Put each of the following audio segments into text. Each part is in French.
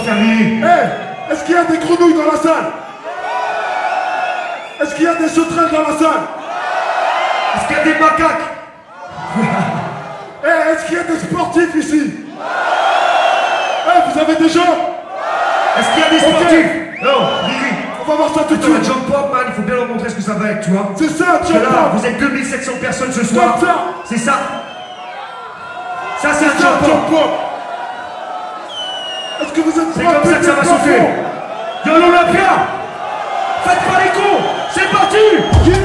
faire rire. Est-ce qu'il y a des grenouilles dans la salle? Est-ce qu'il y a des sauterelles dans la salle? Est-ce qu'il y a des macaques? Est-ce qu'il y a des sportifs ici? Vous avez des jambes? Est-ce qu'il y a des sportifs? Non, Riri. On va voir ça tout de suite. Jump pop, man, il faut bien leur montrer ce que ça va être, tu vois. C'est ça, Parce que jump là, pop. vous êtes 2700 personnes ce soir. Comme ça. C'est ça. Ça, c'est un C'est ça, jump pop. jump pop. Est-ce que vous êtes C'est comme ça que ça va sauter. Yo l'Olympia, faites pas les cons. C'est parti.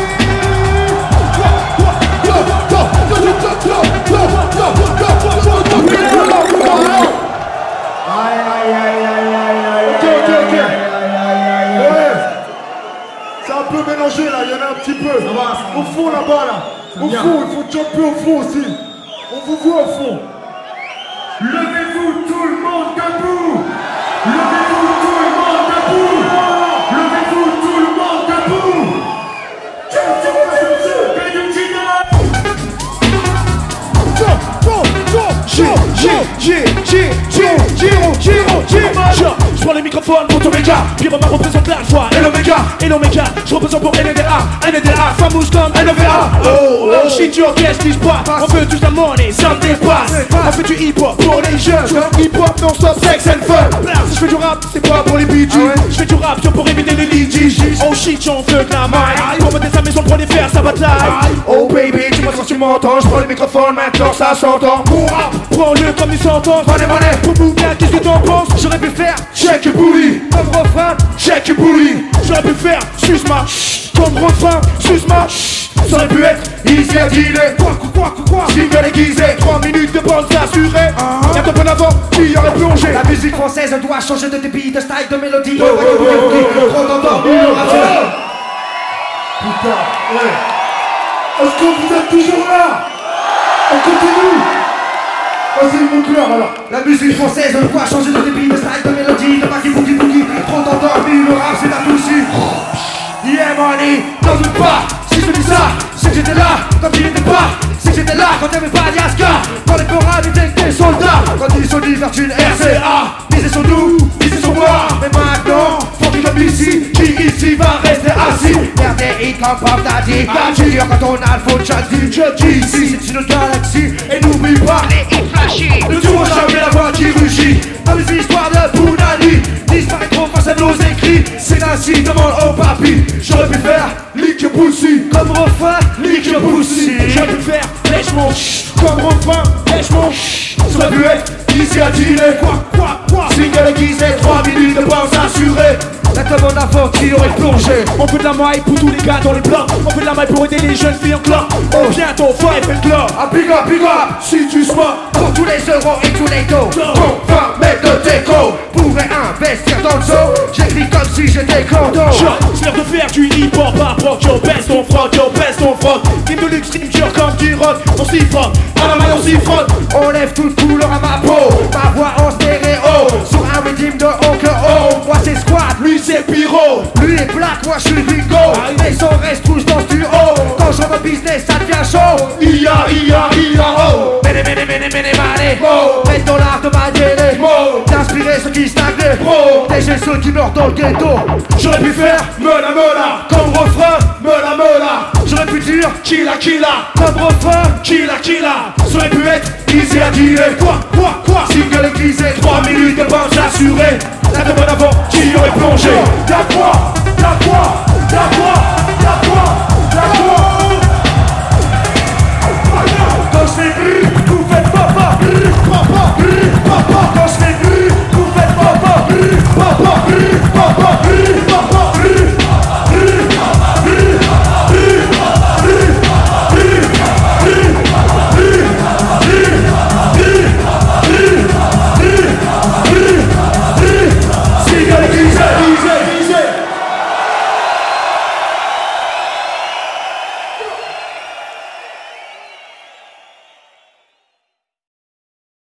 C'est un peu mélangé là, il y en a un petit peu. Au fond là-bas là. Au fond, il faut jumper au fond aussi. On vous voit au fond. Levez-vous tout le monde debout. Levez-vous tout le monde debout. Levez-vous tout le monde debout. Je prends les microphones pour ton méga. Piroma représente l'alpha et l'oméga. Et l'oméga, je représente pour NDA, famous comme NVA. Oh shit, tu orchestres, dis pas. On veut tous la money, ça me dépasse. On fait du hip-hop pour les jeunes. Hip-hop non-stop, sex and fun. Si je fais du rap, c'est pas pour les BG. Je fais du rap, pour éviter les litiges. Oh shit, j'en veux de la maille. Pour monter sa maison, pour les faire sa bataille. Oh baby, tu m'as senti m'entends. Je prends le microphone, maintenant ça s'entend. Mon rap, prends-le comme il s'entend. Money, pour bien, qu'est-ce que t'en penses? J'aurais pu faire check your booty. Comme refrain, check your booty. J'aurais pu faire suce-ma. Comme refrain, suce-ma. Ça aurait pu être easy à dealer. Quoi single aiguisé, 3 minutes de bande assurée. Y'a ton bon avant, qui aurait plongé. La musique française doit changer de débit, de style, de mélodie. Trop d'endormi, le rap. Putain, est-ce que vous êtes toujours là? On continue. Vas-y, montre-leur alors. La musique française doit changer de débit, de style, de mélodie. De baki boogie boogie. Trop d'endormi, le rap c'est la touche. Yeah money, n'en doute pas. Si je dis ça, c'est que j'étais là quand il n'était pas. C'est que j'étais là quand y'avait pas d'Yaska. Quand les chorales étaient que des soldats. Quand ils sont libertines RCA. Misez sur nous, misez sur moi. Mais maintenant, faut qu'il comme ici. Qui ici va rester assis? Faire des hits comme Pop Daddy. Dur quand on a le faux Chucky. Ici c'est une autre galaxie. Et n'oublie pas les hits flashy. Ne tueront jamais la voix qui rugit. Dans les histoires de Bounani disparaîtront face à nos écrits. C'est ainsi, demande au papy. J'aurais pu faire lick your pussy. Comme refrain, lick your pussy. J'aurais pu faire lèche-mon. Comme refrain, lèche-mon. Ça aurait pu être easy à dealer. Quoi single aiguisé, 3 minutes de bounce assurée. La commande avant qui aurait plongé. On fait de la maille pour tous les gars dans les blocs. On fait de la maille pour aider les jeunes filles en club. Oh bientôt, five and club. Ah big up, si tu sois pour tous les euros et tous les dos. Pour 20 mètres de déco, pourrais investir dans le zoo. J'écris comme si j'étais condo. C'est l'heure de faire du hip-hop à proc. Yo baisse ton froc, Game de luxe, stream dur comme du rock. On s'y frotte, à la main on s'y frotte. On lève toute couleur à ma peau. Ma voix en stéréo, sur un rythme de haut que haut. Moi c'est squat, Lui c'est pyro. lui est black, moi je suis bingo. Les sons restent tous dans ce duo. Quand je rentre au business ça devient chaud. Ia, oh. Mene, mets dans l'art de ma télé. D'inspirer ceux qui stagnaient. Déger ceux qui meurent dans le ghetto. J'aurais pu faire mela, comme refrain, mela. J'aurais pu dire Killa, comme refrain. killa. Ça aurait pu être Easy à dealer. Quoi Single aiguisé, 3 minutes de bounce assurée. La demande avant, qui aurait plongé? Y'a quoi?